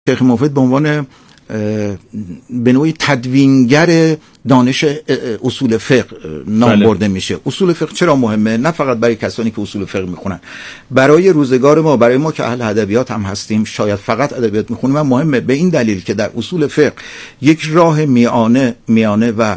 شیخ مفید به عنوان به نوعی تدوینگر دانش اصول فقه نام برده میشه. اصول فقه چرا مهمه؟ نه فقط برای کسانی که اصول فقه میخونن، برای روزگار ما، برای ما که اهل ادبیات هم هستیم، شاید فقط ادبیات میخونیم، و مهمه به این دلیل که در اصول فقه یک راه میانه و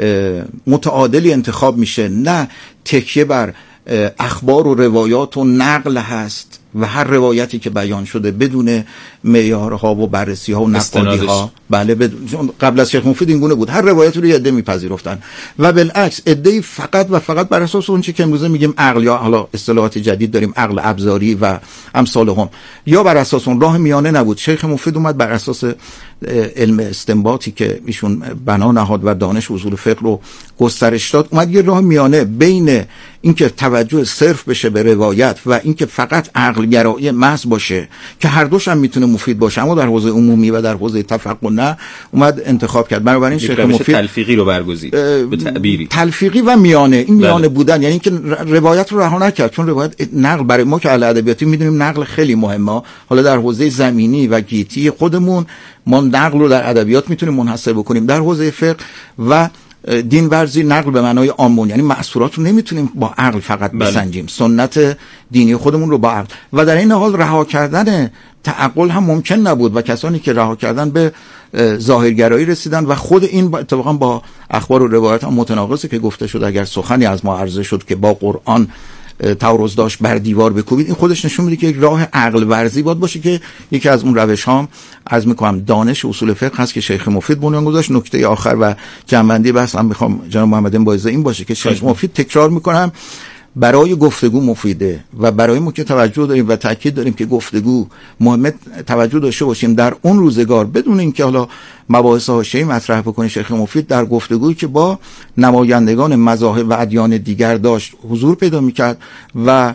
متعادلی انتخاب میشه، نه تکیه بر اخبار و روایات و نقل هست و هر روایتی که بیان شده بدون معیارها و بررسی‌ها و نقادی‌ها. بله، قبل از شیخ مفید این گونه بود، هر روایتی رو یه عده میپذیرفتن و بالعکس عده‌ای فقط و فقط بر اساس اون چیزی که امروزه میگیم عقل، یا حالا اصطلاحات جدید داریم عقل ابزاری و امثالهم، یا بر اساس اون راه میانه نبود. شیخ مفید اومد بر اساس علم استنباطی که ایشون بنا نهاد و دانش اصول فقه رو گسترش داد، اومد یه راه میانه بین اینکه توجه صرف بشه به روایت و اینکه فقط عقل گرایی محض باشه که هر دوش هم میتونه مفید باشه، اما در حوزه عمومی و در حوزه تفقه نه، اومد انتخاب کرد. بنابراین شیخ مفید تلفیقی رو برگزید، به تعبیری تلفیقی و میانه، این میانه بودن، یعنی اینکه روایت رو رها نکرد، چون روایت نقل برای ما که اهل ادبیاتی میدونیم نقل خیلی مهمه. حالا در حوزه زمینی و گیتی خودمون ما نقل رو در ادبیات میتونیم منحصر بکنیم، در حوزه فقه و دین ورزی نقل به معنای عامون، یعنی مأثورات رو نمیتونیم با عقل فقط بسنجیم، سنت دینی خودمون رو با عقل، و در این حال رها کردن تعقل هم ممکن نبود و کسانی که رها کردن به ظاهرگرایی رسیدن و خود این اتفاقا با اخبار و روایات هم متناقضه که گفته شد اگر سخنی از ما عرضه شد که با قرآن تعارض داشت بر دیوار بکوبید. این خودش نشون میده که یک راه عقل ورزی باید باشه که یکی از اون روش ها عرض میکنم دانش اصول فقه هست که شیخ مفید بنیان گذاشت. نکته آخر و جنبندی بحث هم میخوام جناب محمد بایزی این باشه که شیخ مفید، تکرار میکنم، برای گفتگو مفیده و برای ما که توجه داریم و تاکید داریم که گفتگو مهمه توجه داشته باشیم در اون روزگار، بدون اینکه حالا مباحث حاشیه‌ای مطرح بکنه. شیخ مفید در گفتگویی که با نمایندگان مذاهب و ادیان دیگر داشت حضور پیدا میکرد و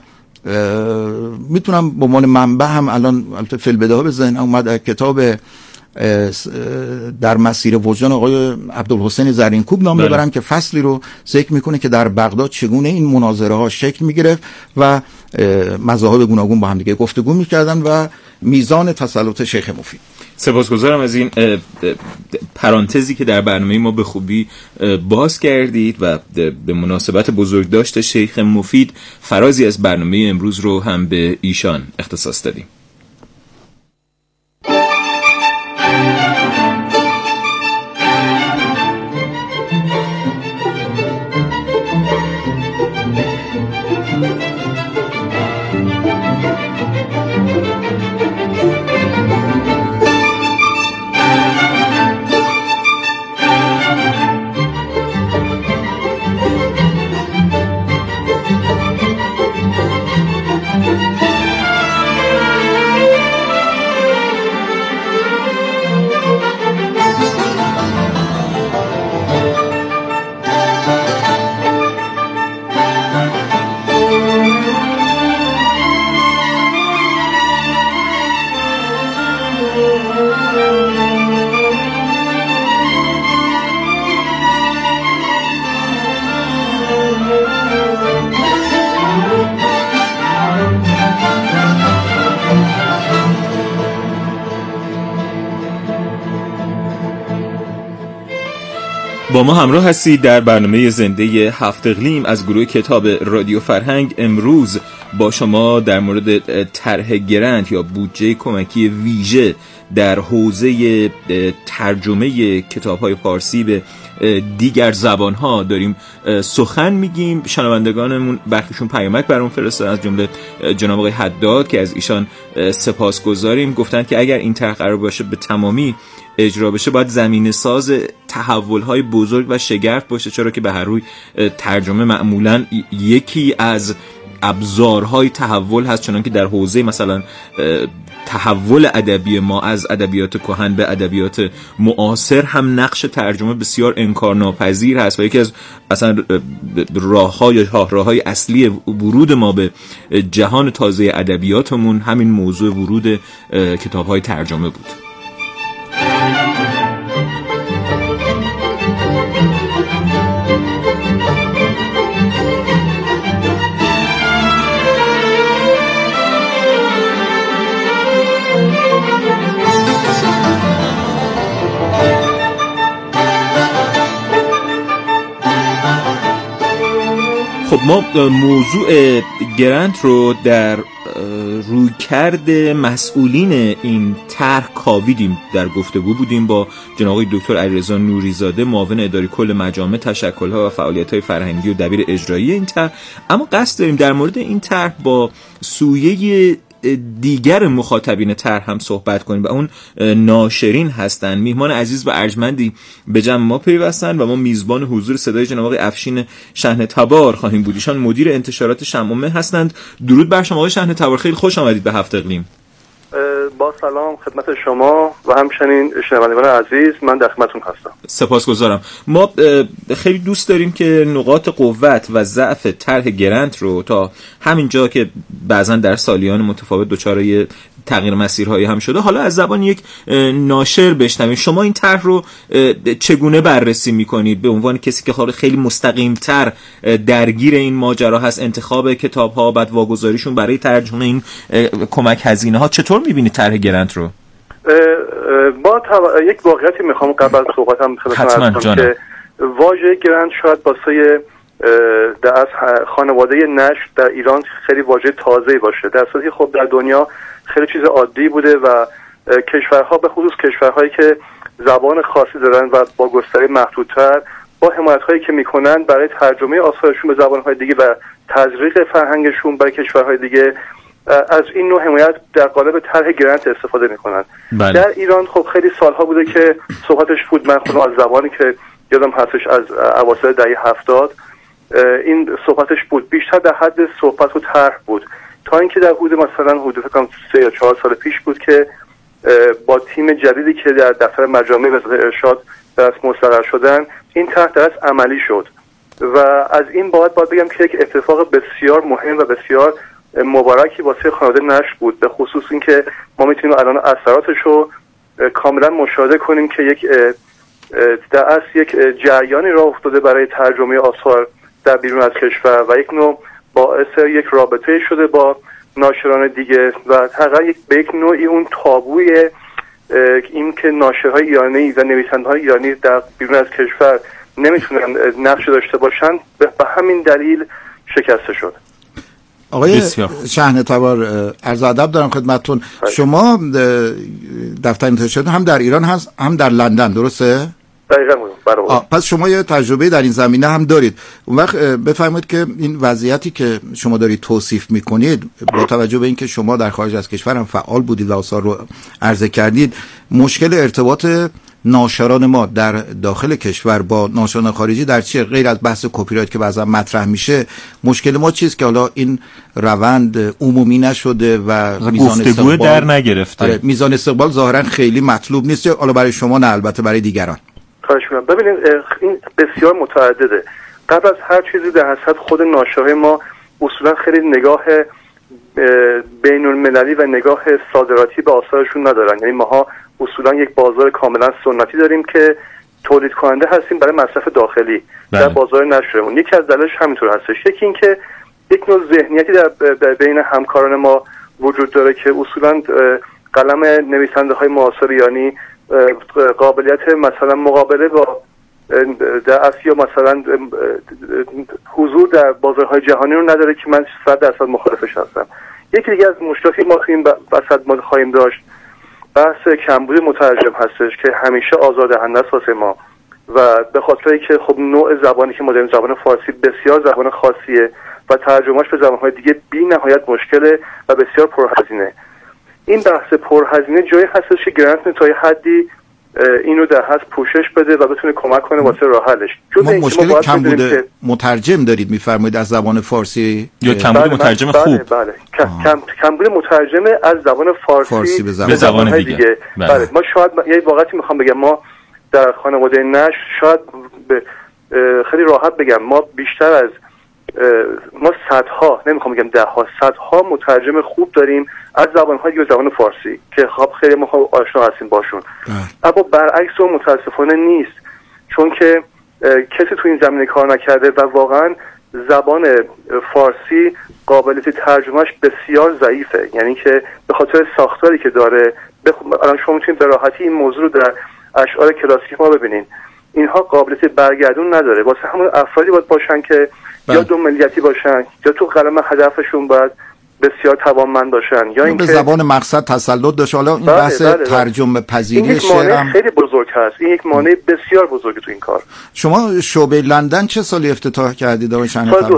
میتونم به عنوان منبع هم الان البته فی البداهه به ذهن اومد کتاب در مسیر وجدان آقای عبدالحسین زرینکوب نام ببرم که فصلی رو ذکر میکنه که در بغداد چگونه این مناظره ها شکل میگرفت و مذاهب گوناگون با هم دیگه گفتگو میکردن و میزان تسلط شیخ مفید. سپاسگزارم از این پرانتزی که در برنامه ما به خوبی باز کردید و به مناسبت بزرگداشت شیخ مفید فرازی از برنامه امروز رو هم به ایشان اختصاص دادیم. با ما همراه هستید در برنامه زنده 7 اقلیم از گروه کتاب رادیو فرهنگ. امروز با شما در مورد طرح گرانت یا بودجه کمکی ویژه در حوزه ترجمه کتاب‌های فارسی به دیگر زبان‌ها داریم سخن میگیم. شنوندگانمون برخیشون پیامک برام فرستادن، از جمله جناب آقای حداد که از ایشان سپاسگزاریم. گفتن که اگر این طرح قرار باشه به تمامی اجرا بشه باید زمینه ساز تحول‌های بزرگ و شگرف باشه، چرا که به هر روی ترجمه معمولاً یکی از ابزارهای تحول هست، چنانکه در حوزه مثلا تحول ادبی ما از ادبیات کهن به ادبیات معاصر هم نقش ترجمه بسیار انکارناپذیر هست و یکی از مثلا راههای اصلی ورود ما به جهان تازه ادبیاتمون همین موضوع ورود کتاب‌های ترجمه بود. خب ما موضوع گرانت رو در رویکرد مسئولین این طرح کاویدیم. در گفتگو بودیم با جناب آقای دکتر علیرضا نوریزاده، معاون اداری کل مجامع، تشکل‌ها و فعالیت‌های فرهنگی و دبیر اجرایی این طرح. اما قصد داریم در مورد این طرح با سویه دیگر مخاطبین طرح هم صحبت کنیم و اون ناشرین هستن. میهمان عزیز و ارجمندی به جمع ما پیوستن و ما میزبان حضور صدای جناب آقای افشین شحنه تبار خواهیم بود. ایشان مدیر انتشارات شمعمه هستند. درود بر شما آقای شحنه تبار، خیلی خوش آمدید به هفت اقلیم. با سلام خدمت شما و همچنین شنوندگان عزیز، من در خدمتتون هستم. سپاسگزارم. ما خیلی دوست داریم که نقاط قوت و ضعف طرح گرانت رو تا همین جا که بعضا در سالیان متفاوت دچار تغییر مسیرهایی هم شده، حالا از زبان یک ناشر بشنویم. شما این طرح رو چگونه بررسی میکنید به عنوان کسی که خیلی مستقیم‌تر درگیر این ماجرا هست، انتخاب کتاب‌ها، بعد واگذاریشون برای ترجمه این کمک هزینه‌ها؟ چطور میبینید طرح گرانت رو؟ یک واقعیتی میخوام قبل از صحبتم خدمتتون عرض کنم که واژه گرانت شاید واسه در خانواده نشر در ایران خیلی واژه تازه‌ای باشه، در صورتی خب در دنیا خیلی چیز عادی بوده و کشورها به خصوص کشورهایی که زبان خاصی دارن و با گستره محدودتر، با حمایت‌هایی که میکنن برای ترجمه آثارشون به زبان‌های دیگه و تزریق فرهنگشون برای کشورهای دیگه، از این نوع حمایت در قالب طرح گرانت استفاده میکنن. بله. در ایران خب خیلی سالها بوده که صحبتش بود. من خودم از زبانی که یادم هستش از اواسط دهه 70 این صحبتش بود، بیشتر در حد صحبت و طرح بود، تا اینکه در حدود فکر کنم 3 یا 4 سال پیش بود که با تیم جدیدی که در دفتر مجامع وزارت ارشاد درست مستقر شدن، این طرح درست عملی شد و از این باید بگم که یک اتفاق بسیار مهم و بسیار مبارکی واسه خانواده نشر بود، به خصوص اینکه ما میتونیم الان اثراتش رو کاملا مشاهده کنیم که در اصل یک جریانی راه افتاده برای ترجمه آثار در بیرون از کشور و یک نوع باعث یک رابطه شده با ناشران دیگه و تقریبا به یک نوعی اون تابوی این که ناشرهای ایرانی و نویسنده‌های ایرانی در بیرون از کشور نمیتونن نقش داشته باشن به همین دلیل شکسته شد. آقای شحنه تبار، عرض ادب دارم خدمتتون. شما دفتر انتشارات هم در ایران هست هم در لندن، درسته؟ دقیقاً. پس شما یه تجربه در این زمینه هم دارید. اون وقت بفرمایید که این وضعیتی که شما دارید توصیف میکنید، با توجه به اینکه شما در خارج از کشور هم فعال بودید و آثار رو عرضه کردید، مشکل ارتباط ناشران ما در داخل کشور با ناشران خارجی در چیه؟ غیر از بحث کپی رایت که بعضا مطرح میشه، مشکل ما چیست که حالا این روند عمومی نشده و میزان استقبال در نگرفته؟ میزان استقبال ظاهرا خیلی مطلوب نیست، حالا برای شما نه، البته برای دیگران. خواهش می‌کنم. ببینید این بسیار متعدده. قبل از هر چیزی در حسرت خود ناشرهای ما اصولا خیلی نگاه بین المللی و نگاه صادراتی به آثارشون ندارن. یعنی ماها اصولا یک بازار کاملا سنتی داریم که تولید کننده هستیم برای مصرف داخلی در بازار نشرمون. یکی از دلایلش همینطور هستش. یکی این که یک نوع ذهنیتی در بین همکاران ما وجود داره که اصولا قلم نویسنده‌های معاصر، یعنی قابلیت مثلا مقابله با در آسیا مثلا حضور در بازارهای جهانی رو نداره که من 100% مخالفش هستم. یکی دیگه از مشکلاتی ما این وسط ما خواهیم داشت بحث کمبود مترجم هستش که همیشه آزاردهنده است واسه ما و به خاطر اینکه خب نوع زبانی که ما داریم زبان فارسی بسیار زبان خاصیه و ترجمهش به زبانهای دیگه بی نهایت مشکله و بسیار پرهزینه. این بحث پرهزینه جایی هستش که گرانت تا یه حدی اینو در حد پوشش بده و بتونه کمک کنه واسه راه حلش. ما مشکل کمبود مترجم دارید میفرمایید از زبان فارسی یا کمبود مترجم خوب؟ بله. کمبود مترجم از زبان فارسی به زبان دیگه. بله. ما شاید یه واقعیتی میخوام بگم، ما در خانواده نشر شاید خیلی راحت بگم ما بیشتر از ما صدها، نمیخوام بگم دهها، صدها مترجم خوب داریم از زبان‌های دیگه زبان فارسی که خب خیلی ما آشنا هستیم باشون. اما برعکس اون متاسفانه نیست، چون که کسی تو این زمینه کار نکرده و واقعا زبان فارسی قابلیت ترجمهش بسیار ضعیفه. یعنی که به خاطر ساختاری که داره، الان شما میتونید به راحتی این موضوع رو در اشعار کلاسیک ما ببینید اینها قابلیت برگردون نداره. واسه همون افرادی باید باشن که یا دو ملیتی باشن یا تو قلم هدفشون باید بسیار توانمند باشن یا اینکه به زبان مقصد تسلط داشته. حالا این بحث ترجمه پذیری شعر خیلی بزرگ هست. این یک مانع بسیار بزرگی تو این کار. شما شعبه لندن چه سالی افتتاح کردید آقای شنوتر؟ سال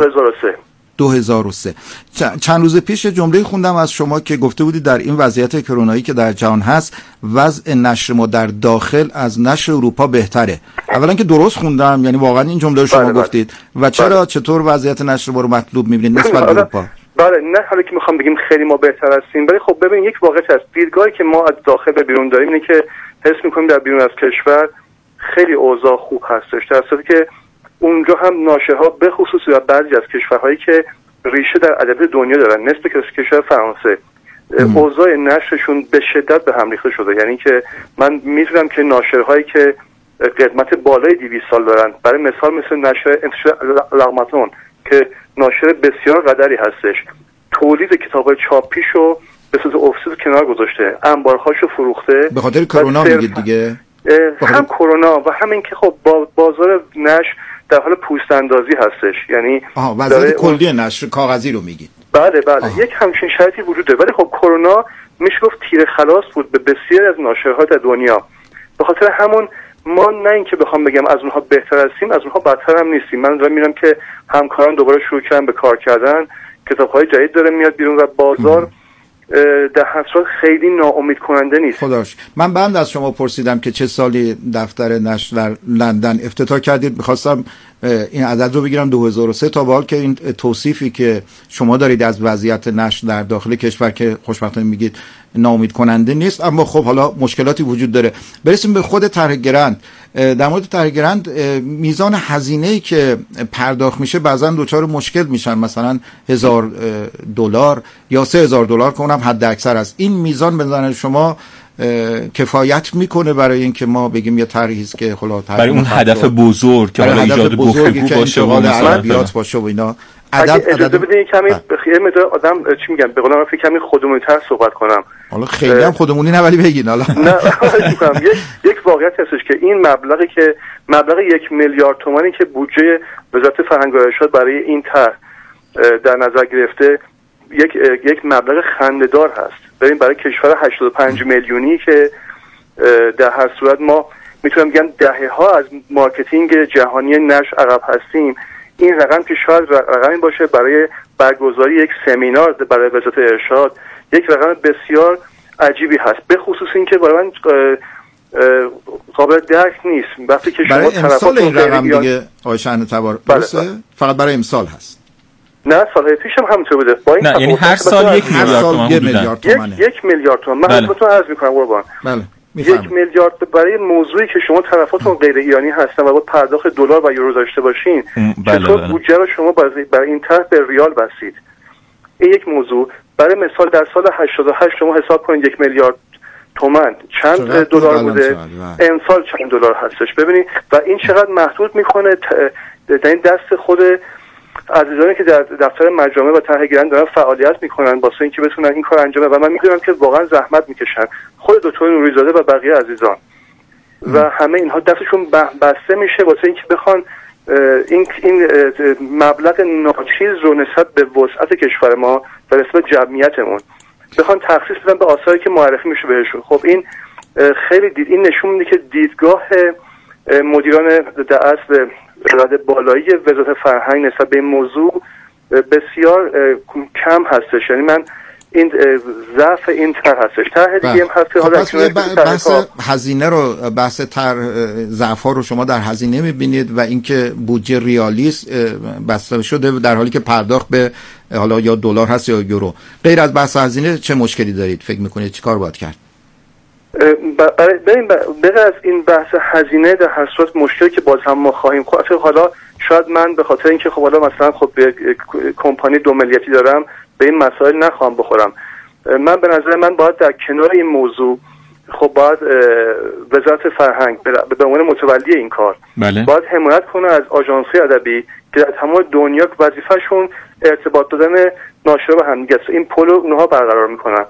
2003. چند روز پیش جمله خوندم از شما که گفته بودید در این وضعیت کرونایی که در جهان هست وضع نشر ما در داخل از نشر اروپا بهتره. اولا که درست خوندم، یعنی واقعا این جمله رو شما گفتید و چرا چطور وضعیت نشر ما رو مطلوب می‌بینید نسبت به اروپا؟ بله، نه حالا که میخوام بگیم خیلی ما بهتر هستیم، ولی خب ببین یک واقعیت هست. دیدگاهی که ما از داخل به بیرون داریم اینه که حس می‌کنیم در بیرون از کشور خیلی اوضاع خوب هستش، در صورتی که اونجا هم ناشرها به خصوص در بعضی از کشورهایی که ریشه در ادبیات دنیا دارن مثل کشور فرانسه اوضاع نشرشون به شدت به هم ریخته شده. یعنی که من می‌دونم که ناشرهایی که قدمت بالای 200 سال دارن، برای مثال مثل نشر لغماتون که ناشر بسیار قدری هستش، تولید کتاب‌های چاپیشو به صورت افسید کنار گذاشته، انبارهاشو فروخته به خاطر کرونا میگید دیگه. هم کرونا و همین که خب بازار نشر در حال پوست اندازی هستش. یعنی وضعیت کلی نشر کاغذی رو میگید. بله یک همچین شرایطی وجود داره، ولی خب کرونا میشه گفت تیر خلاص بود به بسیاری از ناشرها در دنیا. به خاطر همون ما نه اینکه بخوام بگم از اونها بهتر هستیم، از اونها بدتر هم نیستیم. من دارم میبینم که همکاران دوباره شروع کردن به کار کردن، کتاب‌های جدید داره میاد بیرون و بازار در هر صورت خیلی ناامید کننده نیست. خداش من بعد از شما پرسیدم که چه سالی دفتر نشر در لندن افتتاح کردید، می‌خواستم این عدد رو بگیرم 2003 تا به حال که این توصیفی که شما دارید از وضعیت نشر در داخل کشور که خوشبختانه میگید ناامید کننده نیست، اما خب حالا مشکلاتی وجود داره. برسیم به خود طرح گرند. در مورد طرح گرند میزان هزینه‌ای که پرداخت میشه بعضا دوچار مشکل میشن، مثلا $1000 یا $3000 که اونم حد اکثر است. این میزان به نظر شما کفایت میکنه برای اینکه ما بگیم یه طرحی است که برای اون هدف بزرگ که حالا ایجاد گفتگو باشه و ادبیات باشه و اینا؟ اجازه بدین کمی بخیر مدار آدم چی میگم به قولم فکر کمی خودمونی‌تر صحبت کنم. حالا خیلی هم خودمونی نه ولی بگین. حالا نه یک واقعیت هستش که این مبلغی که مبلغ 1 میلیارد تومانی که بودجه وزارت فرهنگ و ارشاد برای این طرح در نظر گرفته یک مبلغ خنده‌دار هست. ببین برای کشور 85 میلیونی که در هر صورت ما میتونم بگم دهه‌ها از مارکتینگ جهانی نشر عقب هستیم، این رقم که شاید رقمی باشه برای برگزاری یک سمینار برای وزارت ارشاد یک رقم بسیار عجیبی هست، به خصوص این که برای من قابل درک نیست وقتی که شما برای امسال این رقم دیگه آقای شهنتبار درسته؟ فقط برای امسال هست؟ نه سالهای پیش هم همینطور بوده. با این نه یعنی هر سال 1 میلیارد تومان. 1 میلیارد تومان. من خدمتتون عرض می‌کنم قربان. بله. 1 میلیارد برای موضوعی که شما طرفاتون غیر ایرانی هستن و با پرداخت دلار و یورو داشته باشین، چطور بودجه رو شما برای این طرح به ریال بستید؟ این یک موضوع. برای مثال در سال 88 شما حساب کنید 1 میلیارد تومان چند دلار بوده، امسال چند دلار هستش. ببینید و این چقدر محدود میکنه در این دست خود عزیزانی که در دفتر مجامع و طرح گرند دارن فعالیت میکنن واسه اینکه بتونن این کار انجام بدن و من میدونم که واقعا زحمت میکشن، خود دکتر نوریزاده و بقیه عزیزان و همه اینها دستشون بسته میشه واسه اینکه بخوان این مبلغ ناچیز رو نسبت به وسعت کشور ما و نسبت جمعیتمون بخوان تخصیص بدن به آثاری که معرفی میشه بهشون. خب این خیلی این نشون میده که دیدگاه مدیران در اصل رده بالایی وزارت فرهنگ نسبت به این موضوع بسیار کم هستش. یعنی من این ضعف این طرح هستش. طرح دیگه هم هست که حالا بحث هزینه رو بحث ضعف‌ها رو شما در هزینه می‌بینید و اینکه بودجه ریالیست بسته شده در حالی که پرداخت به حالا یا دلار هست یا یورو. غیر از بحث هزینه چه مشکلی دارید؟ فکر می‌کنید چیکار باید کرد؟ بغیر از این بحث هزینه در هر صورت مشکلی که باز هم ما خواهیم حالا شاید من به خاطر اینکه خب حالا مثلا خب کمپانی 2 ملیتی دارم به این مسائل نخواهم بخورم. من به نظر من باید در کنار این موضوع خب باید وزارت فرهنگ به عنوان متولی این کار باید حمایت کنه از آژانس‌های ادبی که در تمام دنیا وظیفه‌شون ارتباط دادن ناشر و همدیگه است. این پل رو اونها برقرار میکنن.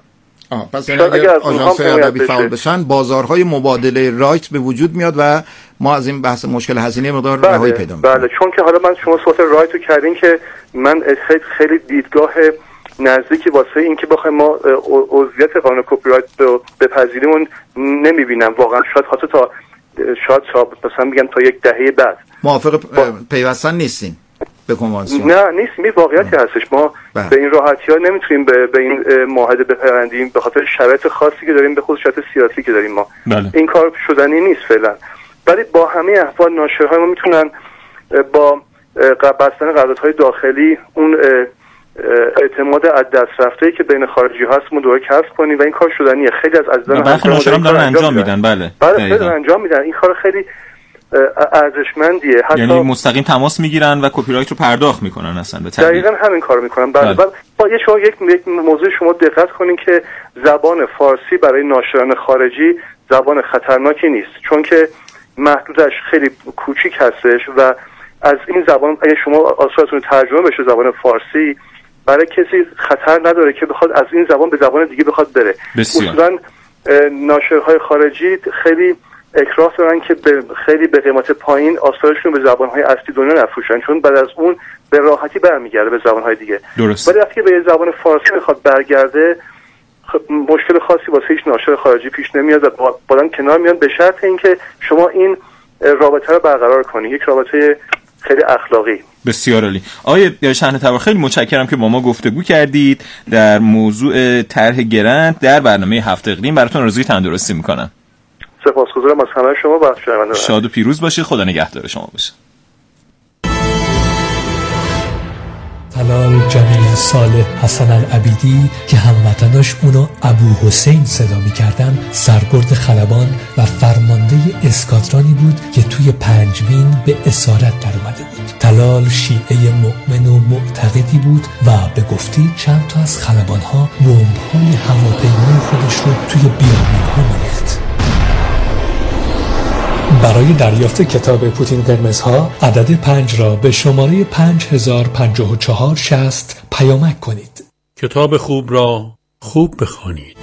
پس اگر آژانس ادبی فعال بشن بازارهای مبادله رایت به وجود میاد و ما از این بحث مشکل هزینه مقدار رهایی پیدا میکنیم. بله، چون که حالا شما صحبت رایت رو کردین که من خیلی دیدگاه نزدیکی واسه این که بخوایم ما عضویت قانون کپی رایت رو بپذیریم اون نمیبینم واقعا. شاید مثلا میگم تا یک دهه بعد موافق پیوستن نیستین به کنوانسیون؟ نه نیستیم، واقعیتی هستش. ما به این راحتی ها نمیتونیم به این معاهده بپیوندیم به خاطر شرایط خاصی که داریم، به خصوص شرایط سیاسی که داریم ما. این کار شدنی نیست فعلا، ولی با همه احوال ناشرهای ما میتونن با بستن قراردادهای داخلی اون اعتماد از دست رفته‌ای که بین خارجی هست ما دوباره کسب کنیم و این کار شدنیه. خیلی از عزیزان برخی ناشران دارن انجام میدن. بله خیلی انجام میدن. این کار خیلی ارزشمندیه. یعنی مستقیم تماس میگیرن و کپی رایت رو پرداخت میکنن اصلا به تبعید. دقیقاً همین کارو میکنن. بله. با یک موضوع شما دقت کنین که زبان فارسی برای ناشران خارجی زبان خطرناکی نیست، چون که محدودش خیلی کوچیک هستش و از این زبان اگه شما آثارتون ترجمه بشه زبان فارسی برای کسی خطر نداره که بخواد از این زبان به زبان دیگه بخواد بره. اصولاً ناشرهای خارجی خیلی اکراه دارن که خیلی به قیمت پایین آثارشون به زبان‌های اصلی دنیا نفروشن، چون بعد از اون به راحتی برمیگرده به زبان‌های دیگه. ولی وقتی به زبان فارسی بخواد برگرده مشکل خاصی واسه هیچ ناشر خارجی پیش نمیاد و بعداً کنار میان به شرط اینکه شما این رابطه رو برقرار کنید، یک رابطه خیلی اخلاقی. بسیار عالی. آقای شحنه‌تبار خیلی متشکرم که با ما گفتگو کردید در موضوع طرح گرند در برنامه هفت اقلیم. براتون آرزوی تندرستی میکنم. سپاسگزارم از همه شما و شنوندگان. شاد و پیروز باشید. خدا نگهدار شما باشه. طلال جمیل صالح حسن العبیدی که هموطناش اونو ابو حسین صدا می‌کردن سرگرد خلبان و فرمانده اسکادرانی بود که توی پنجوین به اسارت در اومده بود. طلال شیعه مؤمن و معتقدی بود و به گفته چند تا از خلبان‌ها بمب‌های هواپیمای خودش رو توی بیابان‌ها می‌ریخت. برای دریافت کتاب پوتین قرمزها عدد 5 را به شماره 505460 پیامک کنید. کتاب خوب را خوب بخوانید.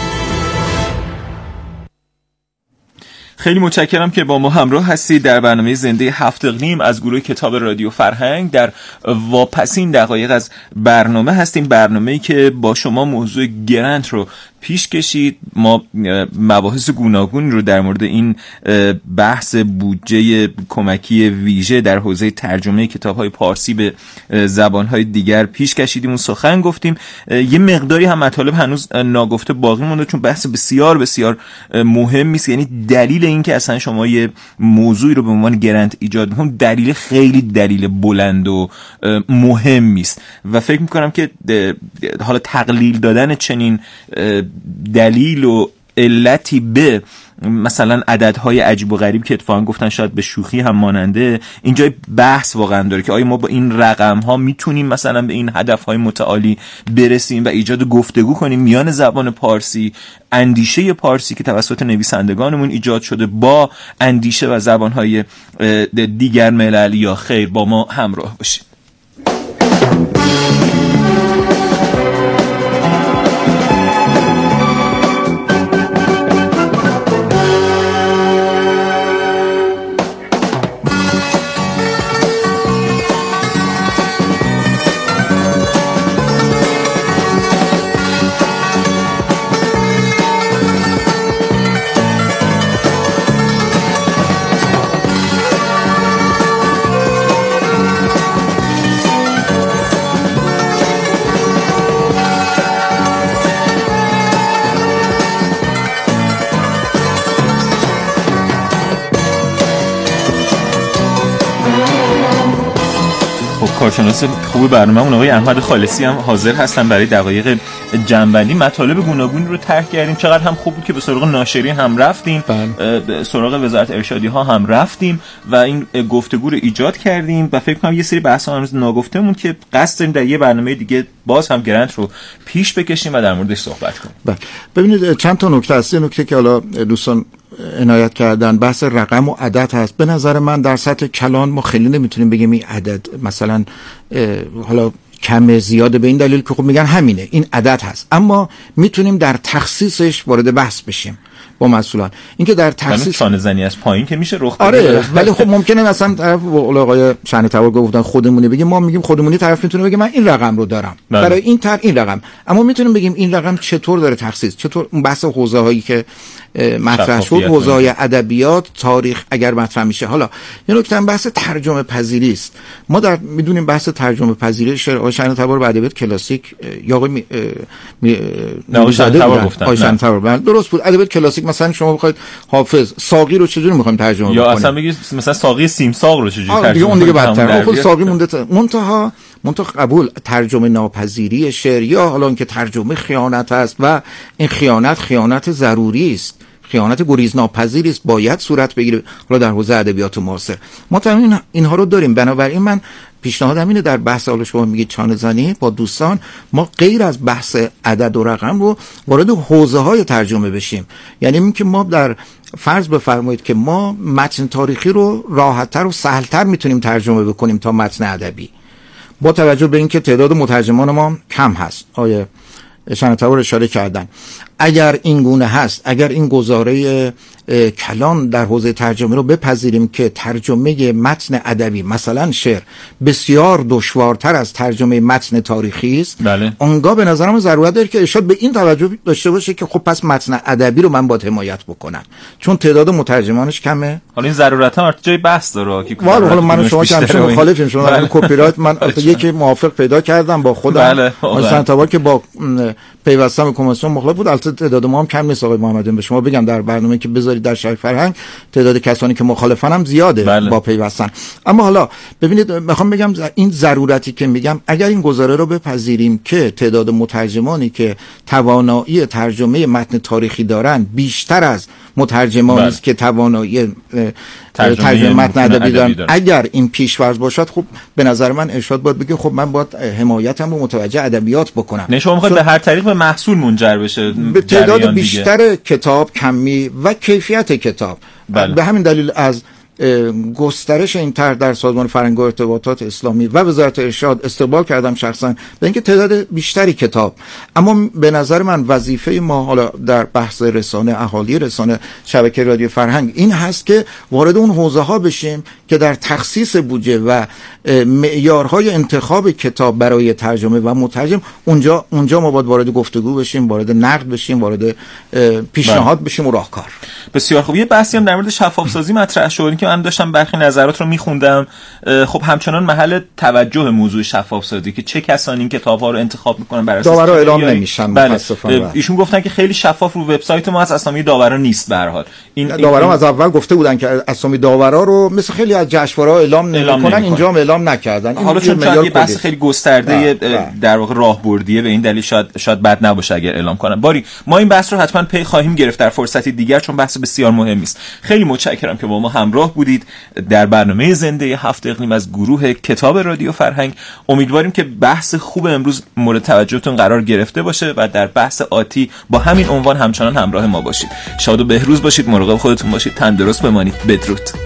خیلی متشکرم که با ما همراه هستید در برنامه زنده هفت اقلیم از گروه کتاب رادیو فرهنگ. در واپسین دقایق از برنامه هستیم، برنامه‌ای که با شما موضوع گرانت رو پیش کشید. ما مباحث گوناگون رو در مورد این بحث بودجه کمکی ویژه در حوزه ترجمه کتاب‌های پارسی به زبان‌های دیگر پیش کشیدیم و سخن گفتیم. یه مقداری هم مطالب هنوز ناگفته باقی مونده، چون بحث بسیار بسیار مهمی است. یعنی دلیل این که اصلا شما یه موضوعی رو به عنوان گرانت ایجاد می‌کنید دلیل خیلی دلیل بلند و مهمی است و فکر می‌کنم که حالا تقلیل دادن چنین دلیل و علتی به مثلا عددهای عجیب و غریب که اتفاقا گفتن شاید به شوخی هم ماننده، اینجا بحث واقعا داره که آیا ما با این رقم ها میتونیم مثلا به این هدفهای متعالی برسیم و ایجاد گفتگو کنیم میان زبان پارسی، اندیشه پارسی که توسط نویسندگانمون ایجاد شده با اندیشه و زبانهای دیگر ملل، یا خیر؟ با ما همراه باشید. کارشناس خوب برنامه‌مون آقای احمد خالصی هم حاضر هستن برای دقایق جنبندی. مطالب گوناگونی رو طرح کردیم. چقدر هم خوب بود که به سراغ ناشرین هم رفتیم، به سراغ وزارت ارشادی ها هم رفتیم و این گفتگو رو ایجاد کردیم و فکر کنم یه سری بحث‌ها هنوز ناگفته‌مون که قصد داریم در یه برنامه دیگه باز هم گرانت رو پیش بکشیم و در موردش صحبت کنیم. ببینید چند تا نکته هست. یه نکته که حالا دوستان عنایت کردن بحث رقم و عدد هست. به نظر من در سطح کلان ما خیلی نمیتونیم بگیم این عدد مثلا حالا کم زیاده به این دلیل که خب میگن همینه، این عدد هست. اما میتونیم در تخصیصش وارد بحث بشیم با مسئولان. اینکه در تخصیص چانه زنی از پایین که میشه رخ بده. آره ولی خب ممکنه مثلا طرف آقای شأن تبار گفتن خودمونی بگیم، ما میگیم خودمونی، طرف میتونه بگه من این رقم رو دارم برای این این رقم. اما میتونیم بگیم این رقم چطور داره تخصیص، چطور بحث حوزه هایی که مطرح شد، حوزه های ادبیات، تاریخ اگر مطرح میشه. حالا یه نکته بحث ترجمه پذیری است. ما در میدونیم بحث ترجمه پذیری شعر آقای شأن تبار به ادبیات کلاسیک یا آقای شأن تبار درست بود. ادبیات کلاسیک مثلا شما بخواید حافظ ساقی رو چجوری میخوایم ترجمه بکنیم، یا اصلا بگید مثلا ساقی سیمساق رو چجوری ترجمه اون دیگه بدتر. خود ساقی مونده منتها قبول ترجمه ناپذیری شعر، یا حالا اینکه ترجمه خیانت است و این خیانت ضروری است، خیانت گریز ناپذیری است، باید صورت بگیره حالا در حوزه ادبیات معاصر. ما تمام اینها رو داریم. بنابراین من پیشنهادم اینه در بحث حالا شما میگید چانه زنی با دوستان، ما غیر از بحث عدد و رقم رو وارد حوزه های ترجمه بشیم. یعنی اینکه ما در فرض بفرمایید که ما متن تاریخی رو راحت‌تر و سهل‌تر میتونیم ترجمه بکنیم تا متن ادبی، با توجه به اینکه تعداد مترجمان ما کم هست. آیه شأن تبار اشاره کردن. اگر این گونه هست، اگر این گزاره کلان در حوزه ترجمه رو بپذیریم که ترجمه متن ادبی مثلا شعر بسیار دشوارتر از ترجمه متن تاریخی است، بله. اونگاه به نظرم ضرورت داره که ارشاد به این توجه داشته باشه که خب پس متن ادبی رو من باید حمایت بکنم چون تعداد مترجمانش کمه. حالا این ضرورت هم جای بحث داره که حالا من شما که همیشه مخالفیم، شما بله. کپی رایت من یکی موافق پیدا کردم با خودم، مثلا تا که با پیوستم به کمیسیون مخالف بود. البته تعداد ما هم کم نیست آقای محمدی، به شما بگم در برنامه که بذارید در شبکه فرهنگ تعداد کسانی که مخالفن هم زیاده بله. با پیوستن. اما حالا ببینید میخوام بگم این ضرورتی که میگم، اگر این گزاره رو بپذیریم که تعداد مترجمانی که توانایی ترجمه متن تاریخی دارن بیشتر از مترجمانی است که توانایی ترجمه متن ادبی دارن، اگر این پیش‌فرض باشد خب به نظر من ارشاد باید بگه خب من باید حمایتم رو متوجه ادبیات بکنم. نه شما میخواید به هر طریق به محصول منجر بشه، به تعداد بیشتر کتاب، کمی و کیفیت کتاب. بله. به همین دلیل از گسترش این طرح در سازمان فرهنگ و ارتباطات اسلامی و وزارت ارشاد استقبال کردم شخصا به اینکه تعداد بیشتری کتاب. اما به نظر من وظیفه ما حالا در بحث رسانه، اهالی رسانه، شبکه رادیو فرهنگ این هست که وارد اون حوزه ها بشیم که در تخصیص بودجه و معیارهای انتخاب کتاب برای ترجمه و مترجم اونجا ما باید وارد گفتگو بشیم، وارد نقد بشیم، وارد پیشنهاد بشیم و راهکار. بسیار خوب. یه بحثی هم در مورد شفاف سازی مطرح شد که من داشتم برخی نظرات رو میخوندم. خب همچنان محل توجه موضوع شفاف سازی که چه کسانی این کتاب‌ها رو انتخاب میکنن برای داورا اعلام نمیشن. بله. ایشون گفتن که خیلی شفاف رو وبسایت ما از اسامی داورا نیست. به هر حال این داورا از اول گفته بودن که اسامی داورا رو مثل خیلی از جشنواره‌ها اعلام نمیکنن، اینجا هم اعلام نکردن. حالا چون یه بحث خیلی گسترده در واقع راهبردیه، به این دلیل شاید بد نباشه اگر اعلام کنن. باری ما این بحث رو حتما پی خواهیم گرفت در فرصتی دیگر چون بحث بسیار مهمی است. خیلی متشکرم که با ما همراه بودید در برنامه زنده هفت اقلیم از گروه کتاب رادیو فرهنگ. امیدواریم که بحث خوب امروز مورد توجهتون قرار گرفته باشه و در بحث آتی با همین عنوان همچنان همراه ما باشید. شاد و بهروز باشید، مراقب خودتون باشید، تندرست بمانید. بدرود.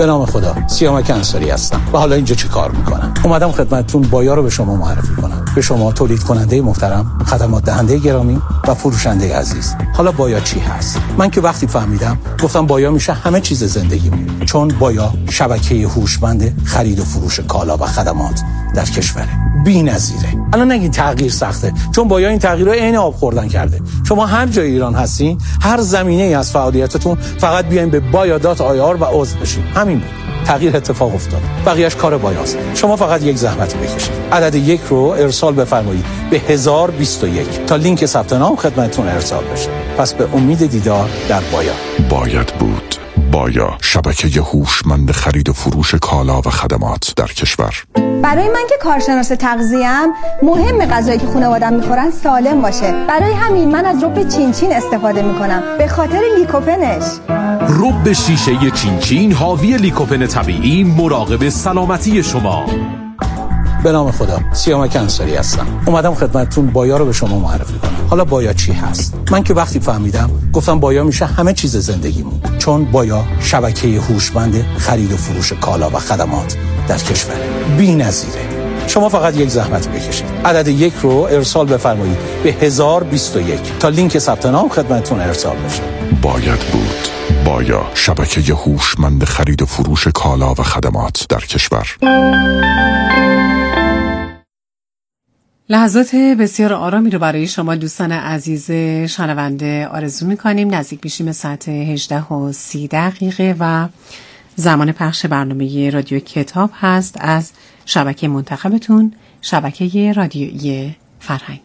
به نام خدا، سیامک انصاری هستم و حالا اینجا چه کار میکنم؟ اومدم خدمتتون بایا رو به شما معرفی کنم. به شما تولید کننده محترم، خدمات دهنده گرامی و فروشنده عزیز. حالا بایا چی هست؟ من که وقتی فهمیدم گفتم بایا میشه همه چیز زندگیمون، چون بایا شبکه هوشمند خرید و فروش کالا و خدمات در کشوره. بی‌نظیره. الان نگین تغییر سخته، چون بایا این تغییر رو عین آب خوردن کرده. شما هر جای ایران هستین، هر زمینه‌ای از فعالیتتون، فقط بیاین به baya.ir و عضو بشین. همین بود. تغییر اتفاق افتاد. بقیه‌اش کار بایاست. شما فقط یک زحمت بکشید. عدد 1 رو ارسال بفرمایید به 1021 تا لینک ثبت نام خدمتتون ارسال بشه. پس به امید دیدار در بایا. باید بود. بایا، شبکه هوشمند خرید و فروش کالا و خدمات در کشور. برای من که کارشناس تغذیه‌ام، مهم غذایی که خانواده‌ام میخورن سالم باشه. برای همین من از رب چینچین استفاده میکنم، به خاطر لیکوپنش. رب شیشه چینچین حاوی لیکوپن طبیعی، مراقب سلامتی شما. به نام خدا، سیامک انصاری هستم. اومدم خدمتتون بایا رو به شما معرفی کنم. حالا بایا چی هست؟ من که وقتی فهمیدم گفتم بایا میشه همه چیز زندگیمون، چون بایا شبکه هوشمند خرید و فروش کالا و خدمات در کشوره. بی‌نظیره. شما فقط یک زحمت بکشید. عدد 1 رو ارسال بفرمایید به 1021 تا لینک ثبت نام خدمتتون ارسال بشه. باید بود. بایا، شبکه هوشمند خرید و فروش کالا و خدمات در کشور. لحظات بسیار آرامی رو برای شما دوستان عزیز شنونده آرزو می‌کنیم. نزدیک میشیم به ساعت 18:30 و زمان پخش برنامه رادیو کتاب هست از شبکه منتخبتون، شبکه رادیویی فرهنگ.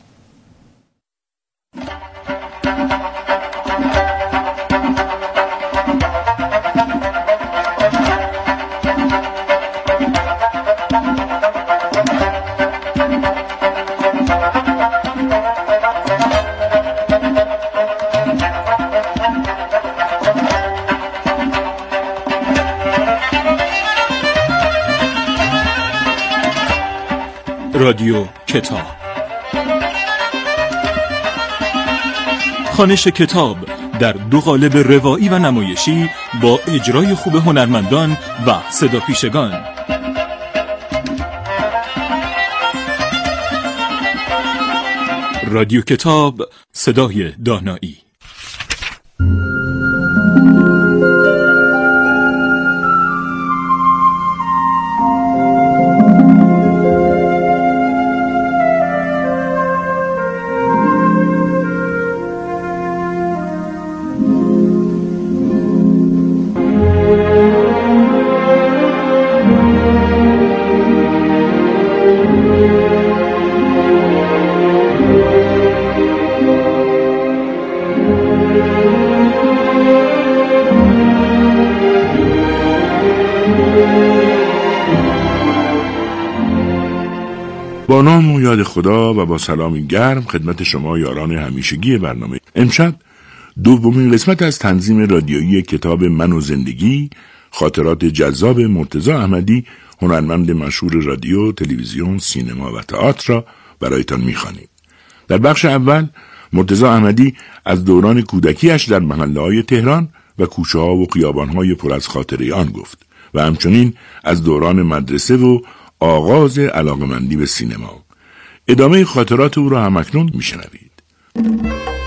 رادیو کتاب، خوانش کتاب در 2 قالب روایی و نمایشی با اجرای خوب هنرمندان و صداپیشگان. رادیو کتاب، صدای دانایی. با نام و یاد خدا و با سلامی گرم خدمت شما یاران همیشگی برنامه. امشب دومین قسمت از تنظیم رادیویی کتاب من و زندگی، خاطرات جذاب مرتضی احمدی، هنرمند مشهور رادیو، تلویزیون، سینما و تئاتر را برایتان می‌خوانیم. در بخش اول مرتضی احمدی از دوران کودکیش در محله‌های تهران و کوچه‌ها و خیابان‌های پر از خاطره آن گفت و همچنین از دوران مدرسه و آغاز علاقمندی به سینما. ادامه خاطرات او را همکنون میشنوید.